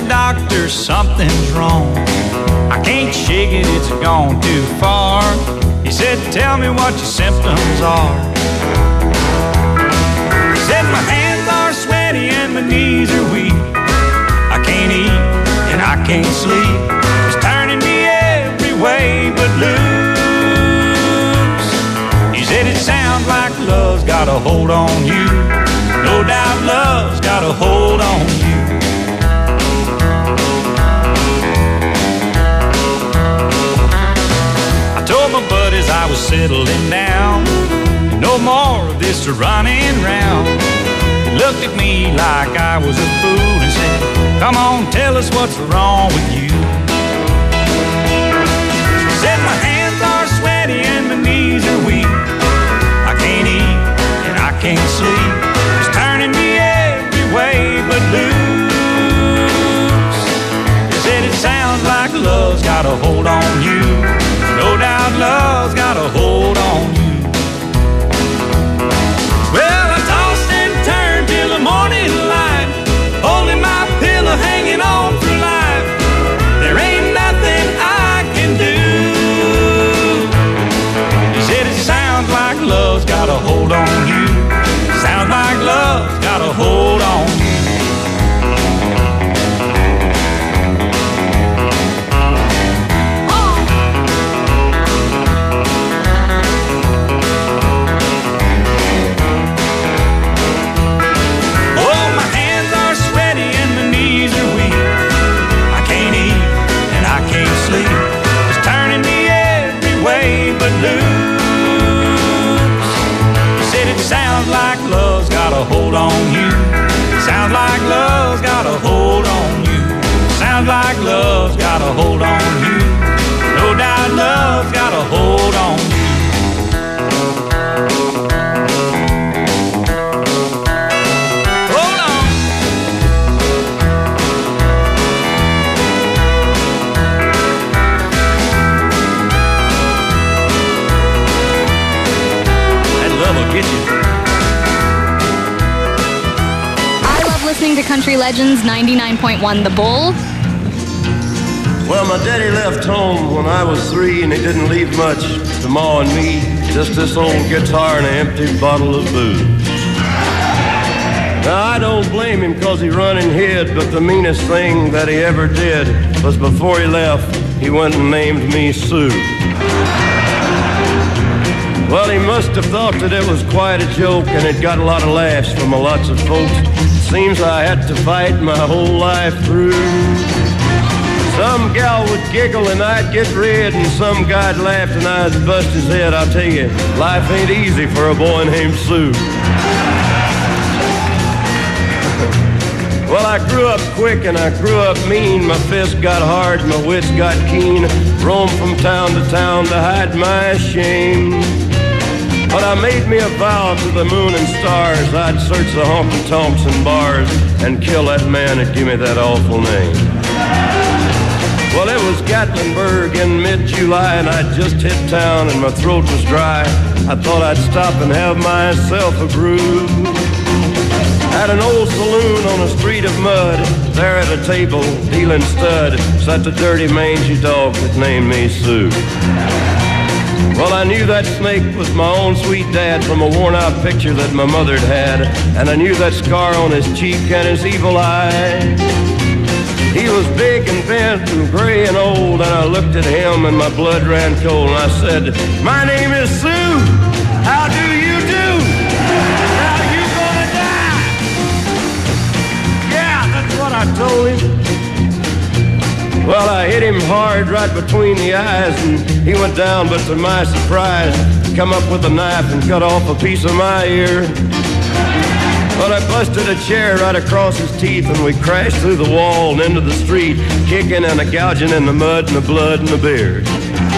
doctor something's wrong. I can't shake it, it's gone too far. He said, tell me what your symptoms are. He said, my hands are sweaty and my knees are weak. I can't eat and I can't sleep. It's turning me every way but loose. He said, it sounds like love's got a hold on you. No doubt love's got a hold on you. I told my buddies I was settling down. No more of this running round. He looked at me like I was a fool and said, come on, tell us what's wrong with you. He said, my hands are sweaty and my knees are weak. I can't eat and I can't sleep. It's turning me every way but loose. He said, it sounds like love's got a hold on you. No doubt love's got a hold on you. Well, I tossed and turned till the morning light, holding my pillow, hanging on for life. There ain't nothing I can do. He said, it sounds like love's got a hold on you. Sounds like love's got a hold on you. Sounds like love's got a hold on you. Sounds like love's got a hold on you. Sounds like love's got a hold on you. No doubt love's got a hold on you. Hold on. That love will get you. Listening to Country Legends 99.1 The Bull. Well, my daddy left home when I was 3, and he didn't leave much to Ma and me. Just this old guitar and an empty bottle of booze. Now, I don't blame him because he run and hid, but the meanest thing that he ever did was before he left, he went and named me Sue. Well, he must have thought that it was quite a joke, and it got a lot of laughs from lots of folks. Seems I had to fight my whole life through. Some gal would giggle and I'd get red, and some guy'd laugh and I'd bust his head. I'll tell you, life ain't easy for a boy named Sue. Well, I grew up quick and I grew up mean. My fists got hard, my wits got keen. Roamed from town to town to hide my shame. But I made me a vow to the moon and stars, I'd search the honky-tonks and bars and kill that man that gave me that awful name. Well, it was Gatlinburg in mid-July, and I'd just hit town and my throat was dry. I thought I'd stop and have myself a brew. At an old saloon on a street of mud, there at a table, dealing stud, sat the dirty mangy dog that named me Sue. Well, I knew that snake was my own sweet dad from a worn-out picture that my mother'd had, and I knew that scar on his cheek and his evil eye. He was big and bent and gray and old, and I looked at him and my blood ran cold, and I said, my name is Sue, how do you do? Now you gonna die? Yeah, that's what I told him. Well, I hit him hard right between the eyes, and he went down, but to my surprise, come up with a knife and cut off a piece of my ear. Well, I busted a chair right across his teeth, and we crashed through the wall and into the street, kicking and gouging in the mud and the blood and the beard.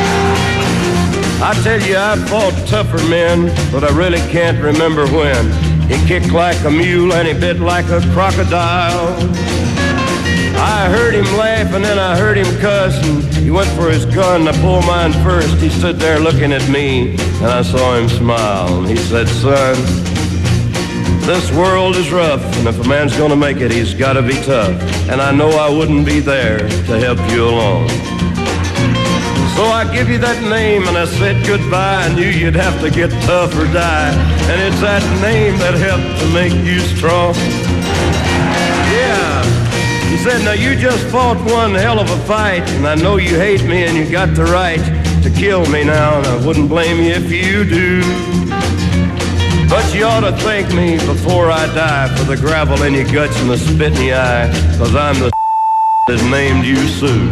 I tell you, I fought tougher men, but I really can't remember when. He kicked like a mule and he bit like a crocodile. I heard him laugh and then I heard him cuss, and he went for his gun. I pulled mine first. He stood there looking at me, and I saw him smile. And he said, son, This world is rough, and if a man's gonna make it, he's gotta be tough. And I know I wouldn't be there to help you along. So I give you that name, and I said goodbye. I knew you'd have to get tough or die. And it's that name that helped to make you strong. Yeah. He said, now you just fought one hell of a fight, and I know you hate me and you got the right to kill me now, and I wouldn't blame you if you do. But you ought to thank me before I die for the gravel in your guts and the spit in your eye, 'cause I'm the that named you Sue.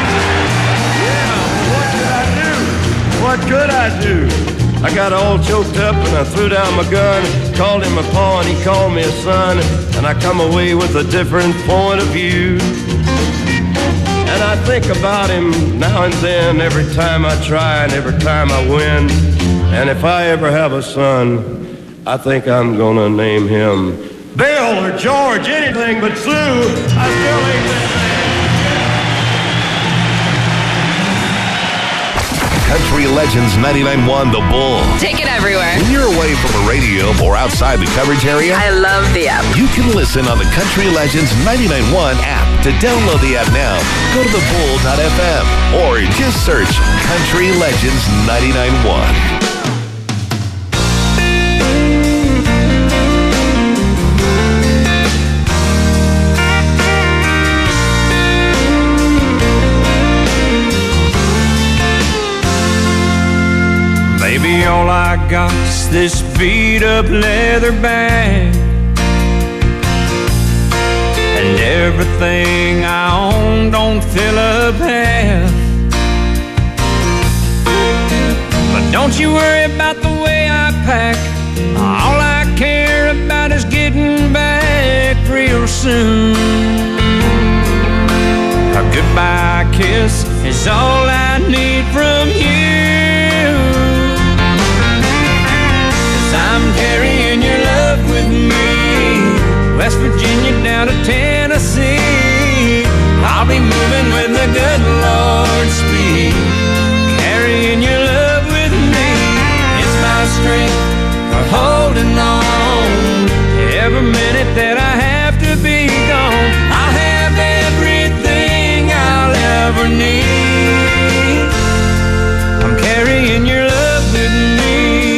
What could I do? I got all choked up and I threw down my gun, called him a paw and he called me a son, and I come away with a different point of view. And I think about him now and then, every time I try and every time I win. And if I ever have a son, I think I'm gonna name him Bill or George, anything but Sue. I still ain't that. Country Legends 99.1 The Bull. Take it everywhere. When you're away from a radio or outside the coverage area, I love the app. you can listen on the Country Legends 99.1 app. To download the app now, go to thebull.fm or just search Country Legends 99.1. Baby, all I got's this beat-up leather bag, and everything I own don't fill up half. But don't you worry about the way I pack. All I care about is getting back real soon. A goodbye kiss is all I need from you. I'm carrying your love with me, West Virginia down to Tennessee. I'll be moving with the good Lord's speed, carrying your love with me. It's my strength for holding on. Every minute that I have to be gone, I'll have everything I'll ever need. I'm carrying your love with me.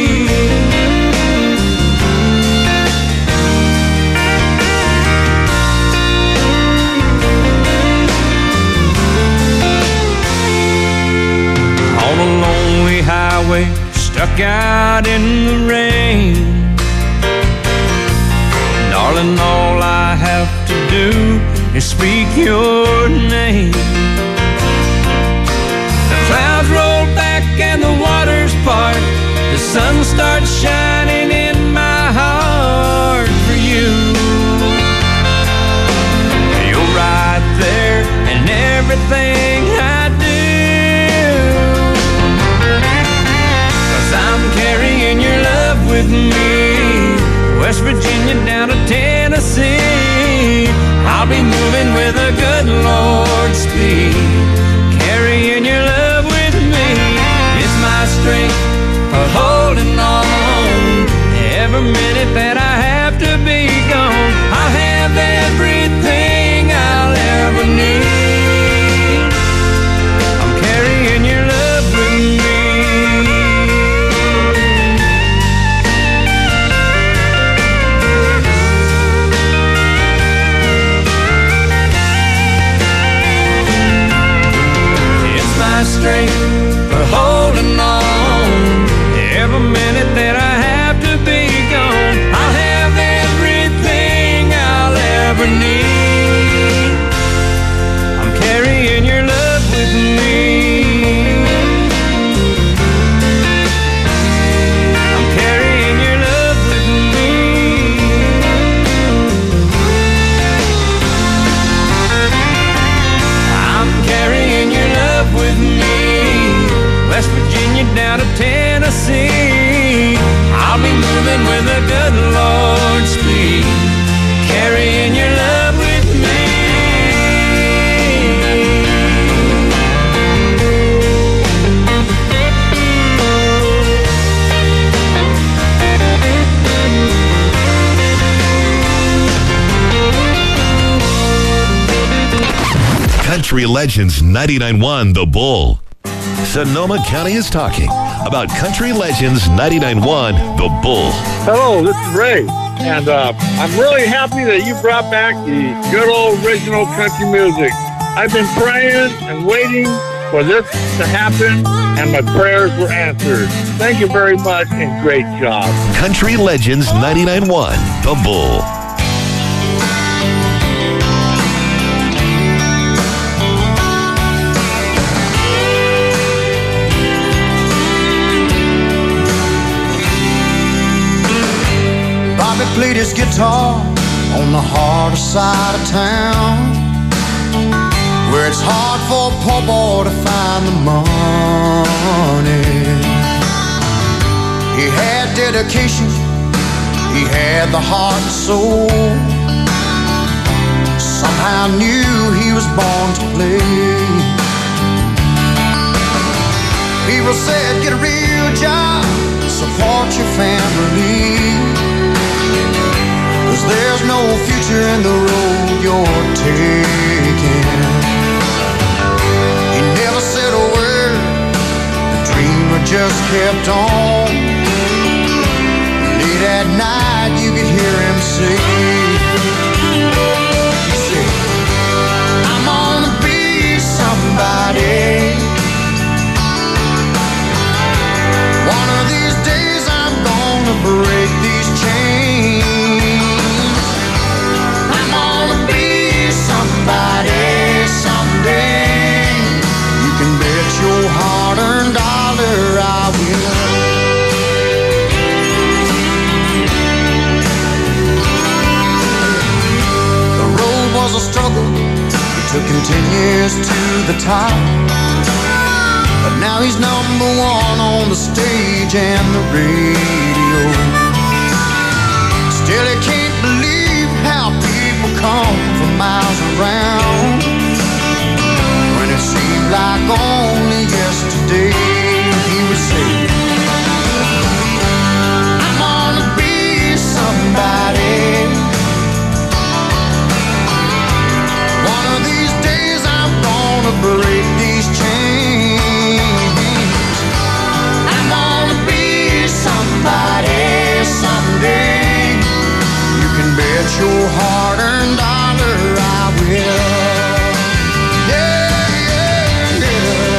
Highway, stuck out in the rain. Darling, all I have to do is speak your name. The clouds roll back and the waters part. The sun starts shining in my heart for you. You're right there in everything I do. I'm carrying your love with me, West Virginia down to Tennessee. I'll be moving with a good Lord's speed, carrying your love with me. It's my strength for holding on. Every minute that I have to be gone, I'll have everything I'll ever need. I'm carrying your love with me. Strength for holding on. Every minute that I have to be gone, Country Legends 99.1 The Bull. Sonoma County is talking about Country Legends 99.1 The Bull. Hello, this is Ray, and I'm really happy that you brought back the good old original country music. I've been praying and waiting for this to happen, and my prayers were answered. Thank you very much, and great job. Country Legends 99.1 The Bull. Bobby played his guitar on the harder side of town, where it's hard for a poor boy to find the money. He had dedication, he had the heart and soul. Somehow knew he was born to play. People said, get a real job, support your family, 'cause there's no future in the road you're taking. He never said a word, the dreamer just kept on. Late at night you could hear him say, he said, I'm gonna be somebody. One of these days I'm gonna break these chains. I'm gonna be somebody someday. You can bet your hard-earned dollar I will. The road was a struggle, it took him 10 years to the top, but now he's number one on the stage and the radio. Still he can't believe how people come from miles around, when it seemed like only yesterday he would say, I'm gonna be somebody. One of these days I'm gonna break these chains. I'm gonna be somebody someday. You can bet your hard-earned dollar I will. Yeah, yeah, yeah.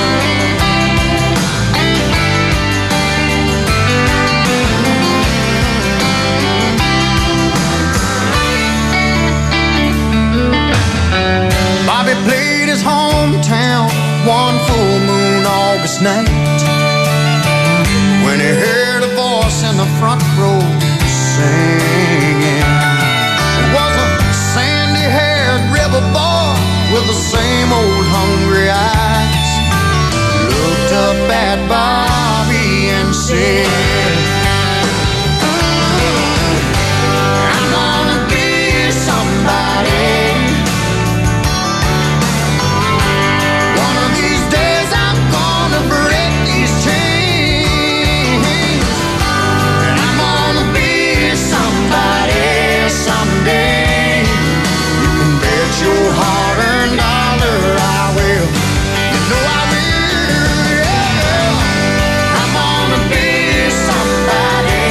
Bobby played his hometown one full moon August night, when he heard a voice in the front row singing. It was a sandy-haired river boy with the same old hungry eyes. Looked up at Bobby and said, I'm gonna be somebody. One of these days I'm gonna break these chains, and I'm gonna be somebody someday. You can bet your hard-earned dollar I will. You know I will, yeah. I'm gonna be somebody.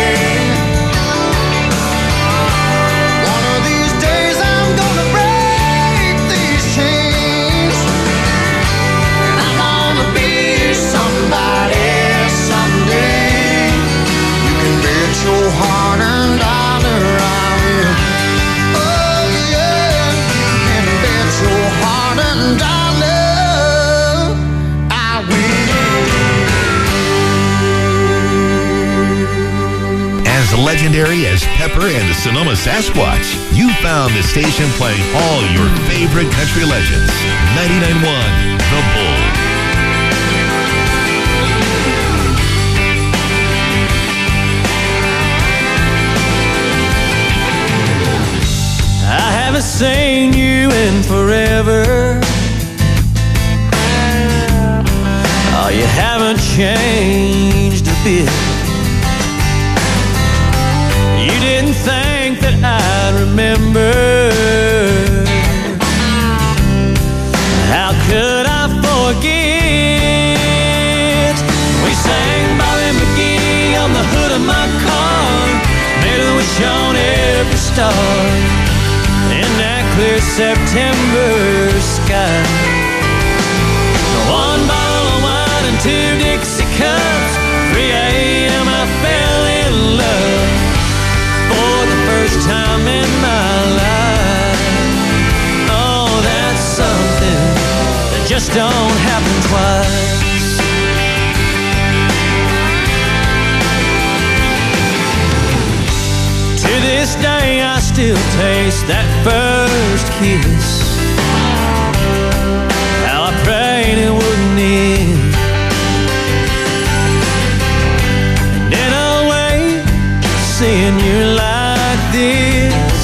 One of these days I'm gonna break these chains, and I'm gonna be somebody someday. You can bet your hard-earned dollar I will. Oh yeah, you can bet your hard-earned dollar I will. As legendary as Pepper and the Sonoma Sasquatch, you found the station playing all your favorite country legends. 99.1 The Bull. I haven't seen you in forever. Oh, you haven't changed a bit. You didn't think that I'd remember. forget. We sang Bobby McGee on the hood of my car, made a wish on every star in that clear September sky. One bottle of wine and 2 Dixie cups, 3 a.m. I fell in love for the first time in my life. Oh, that's something that just don't happen twice. To this day I still taste that first kiss. How I prayed it wouldn't end. And in a way, seeing you like this,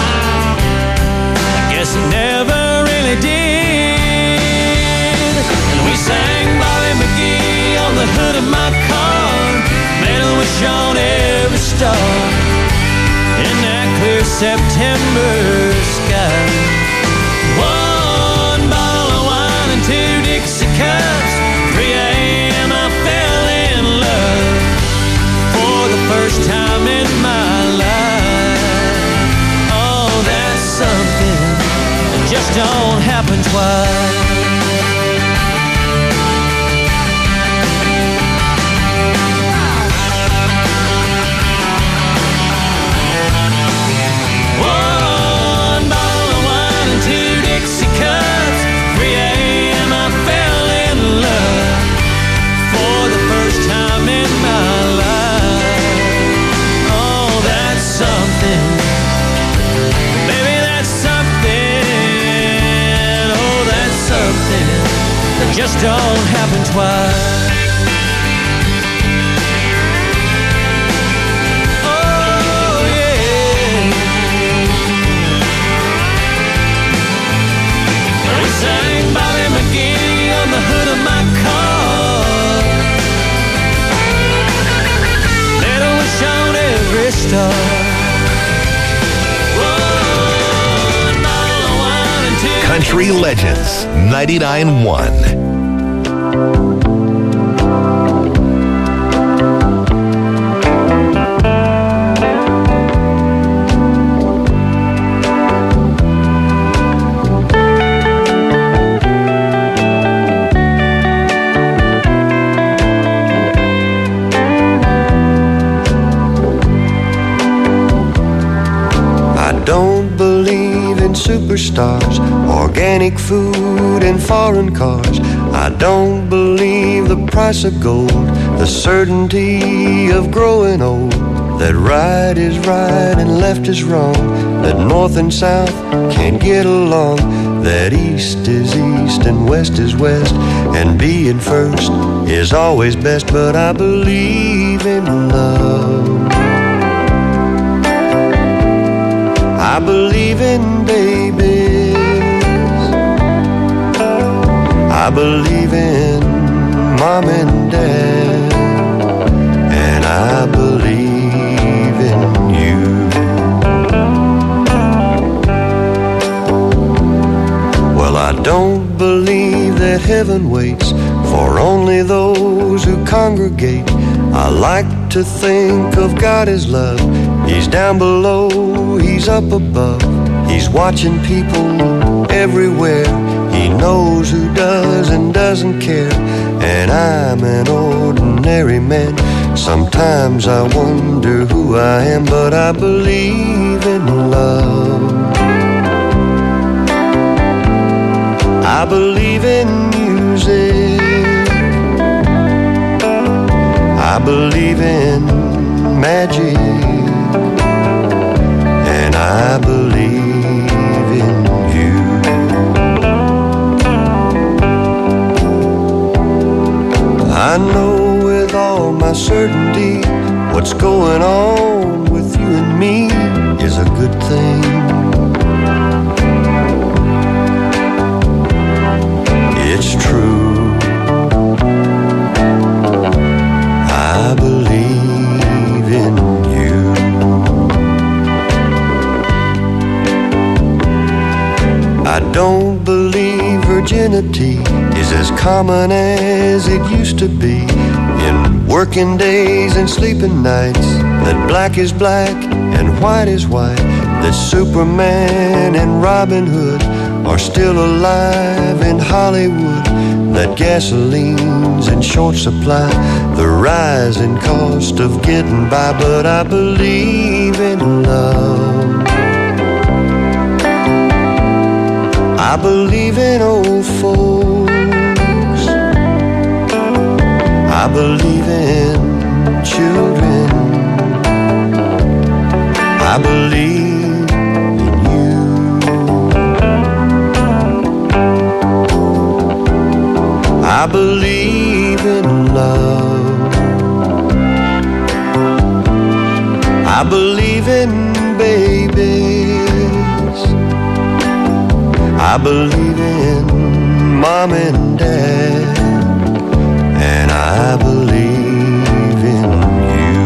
I guess it never really did. And we sang Bobby McGee on the hood of my car, made a wish on every star in that clear September sky. One bottle of wine and 2 Dixie cups, 3 a.m. I fell in love for the first time in my life. Oh, that's something that just don't happen twice. Just don't happen twice. Oh, yeah. We sang Bobby McGee on the hood of my car, made a wish on every star. Country Legends 99.1. Superstars, organic food and foreign cars. I don't believe the price of gold, the certainty of growing old, that right is right and left is wrong, that north and south can't get along, that east is east and west is west, and being first is always best. But I believe in love, I believe in babies, I believe in mom and dad, and I believe in you. Well, I don't believe that heaven waits for only those who congregate. I like to think of God as love. He's down below, He's up above. He's watching people everywhere. He knows who does and doesn't care. And I'm an ordinary man. Sometimes I wonder who I am, but I believe in love. I believe in music, I believe in magic, and I believe in you. I know with all my certainty what's going on with you and me is a good thing. It's true, I believe in you. I don't believe virginity is as common as it used to be. In working days and sleeping nights, that black is black and white is white, that Superman and Robin Hood are still alive in Hollywood, that gasoline's in short supply, the rising cost of getting by, but I believe in love. I believe in old folks. I believe in children. I believe in you. I believe in love. I believe in babies. I believe in mom and dad, and I believe in you.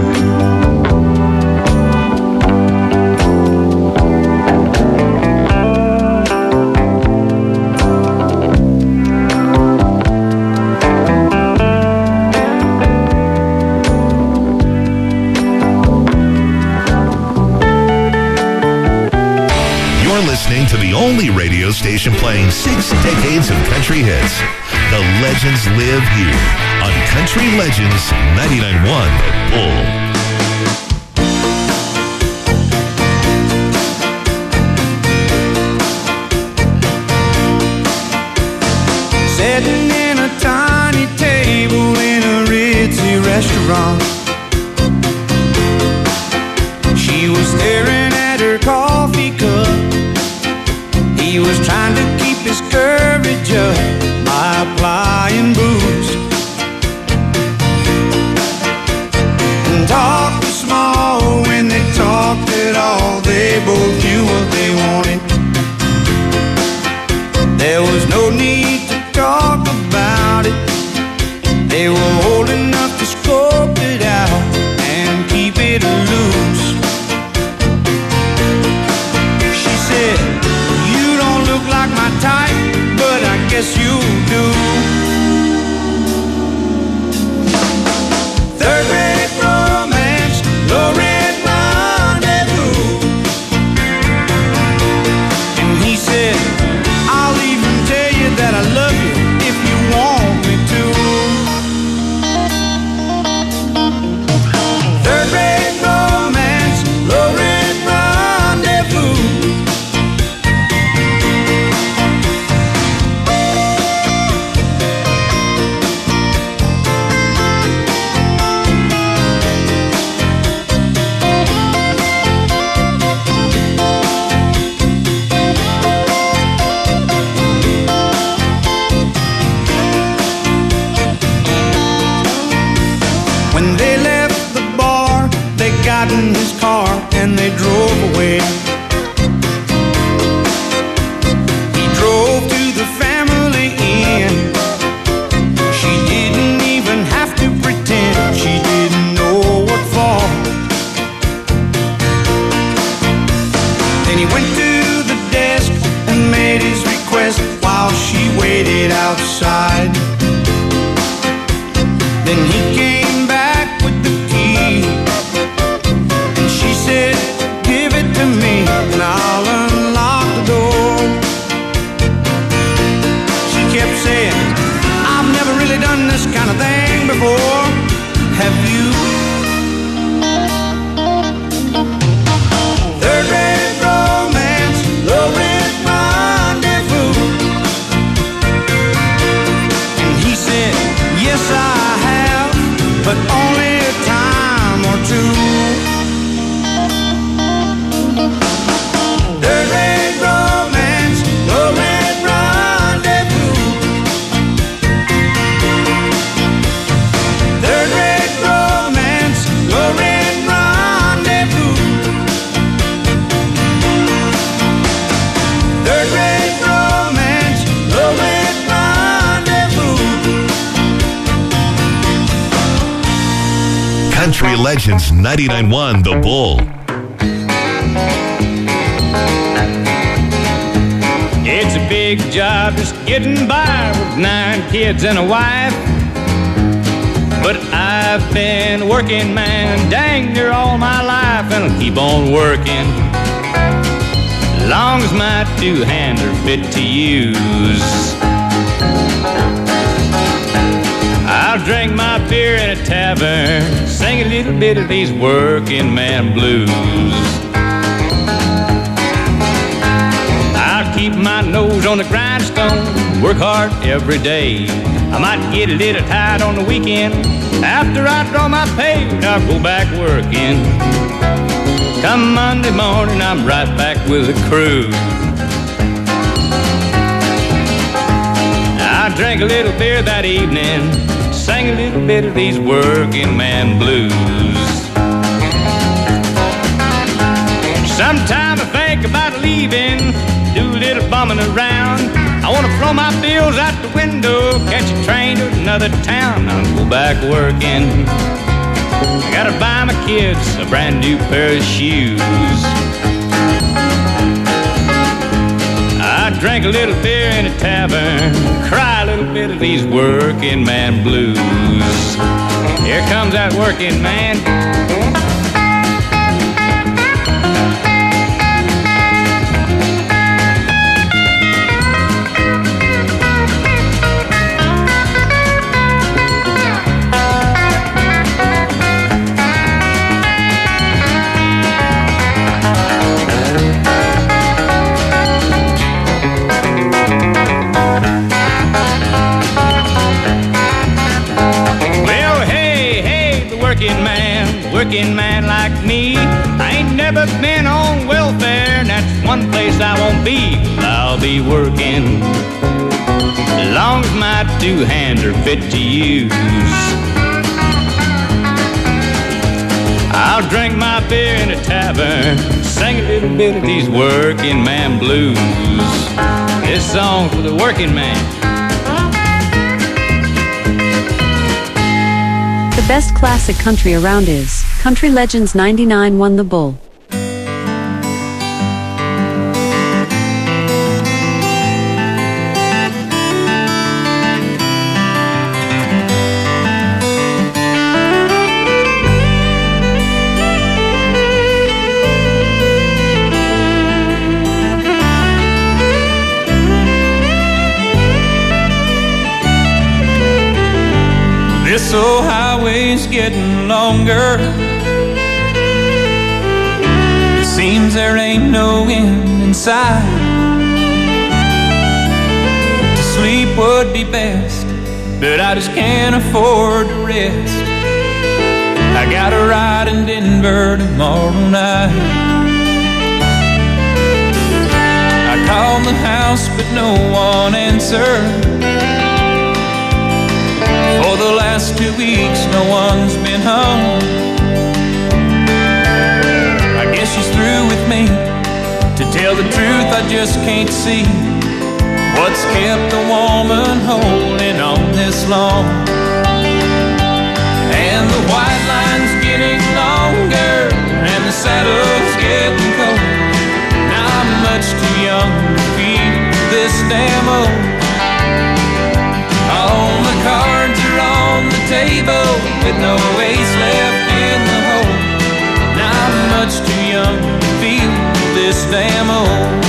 Listening to the only radio station playing 6 decades of country hits. The legends live here on Country Legends 99.1 The Bull. Sitting in a tiny table in a ritzy restaurant, she was staring at her coffee cup. He was trying to keep his courage up by applying booze, and talk was small when they talked at all. They both knew what they wanted. There was no need to talk about it. They were old enough to scope it out and keep it loose. She said, "Look like my type, but I guess you do." Third-rate romance, low-rent rendezvous. And he said, "I'll even tell you that I love you if you want me to." Third-rate romance, low-rent rendezvous. When they left the bar, they got in his car and they drove away. He drove to the family inn. She didn't even have to pretend she didn't know what for. Then he went to the desk and made his request while she waited outside. Then he came back with the key, and she said, "Give it to me and I'll unlock the door." She kept saying, "I've never really done this kind of thing before. Have you?" Third-rate romance, low-rent rendezvous. And he said, "Yes, I have, but only a time or two." Third-rate romance, low-rent rendezvous. Third-rate romance, low-rent rendezvous. Third-rate romance, low-rent rendezvous. Country Legends 99.1 The Bull. It's a big big job, just getting by with 9 kids and a wife. But I've been working, man, dang near all my life, and I'll keep on working long as my 2 hands are fit to use. I'll drink my beer in a tavern, sing a little bit of these working man blues. I'll keep my nose on the grindstone, work hard every day. I might get a little tired on the weekend. After I draw my pay, I'll go back working. Come Monday morning, I'm right back with the crew. I drank a little beer that evening, sang a little bit of these working man blues. Sometime I think about leaving, do a little bumming around. I want to throw my bills out the window, catch a train to another town. I'll go back working. I gotta buy my kids a brand new pair of shoes. I drank a little beer in a tavern, cry a little bit of these working man blues. Here comes that working man. Working man like me, I ain't never been on welfare, and that's one place I won't be. I'll be working as long as my 2 hands are fit to use. I'll drink my beer in a tavern, sing a little bit of these working man blues. This song's for the working man. The best classic country around is Country Legends 99.1 The Bull. This old highway's getting longer. It seems there ain't no end in sight. To sleep would be best, but I just can't afford to rest. I got a ride in Denver tomorrow night. I called the house, but no one answered. For the last 2 weeks, no one's been home. I guess she's through with me. To tell the truth, I just can't see what's kept a woman holding on this long. And the white line's getting longer, and the saddle's getting cold. Now I'm much too young to feel this damn old. All the cards are on the table with no ace left in the hole. Now I'm much too young to feel this damn old.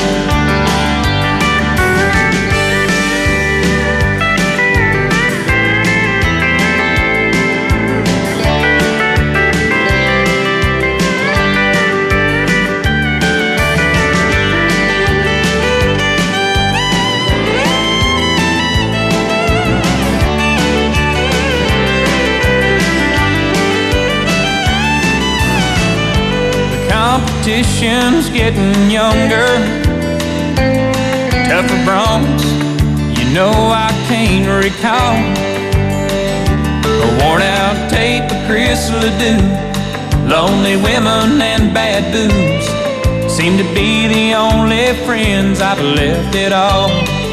Competition's getting younger, tougher broncs, you know I can't recall. A worn out tape of Chris Ledoux, lonely women and bad booze seem to be the only friends I've left at all.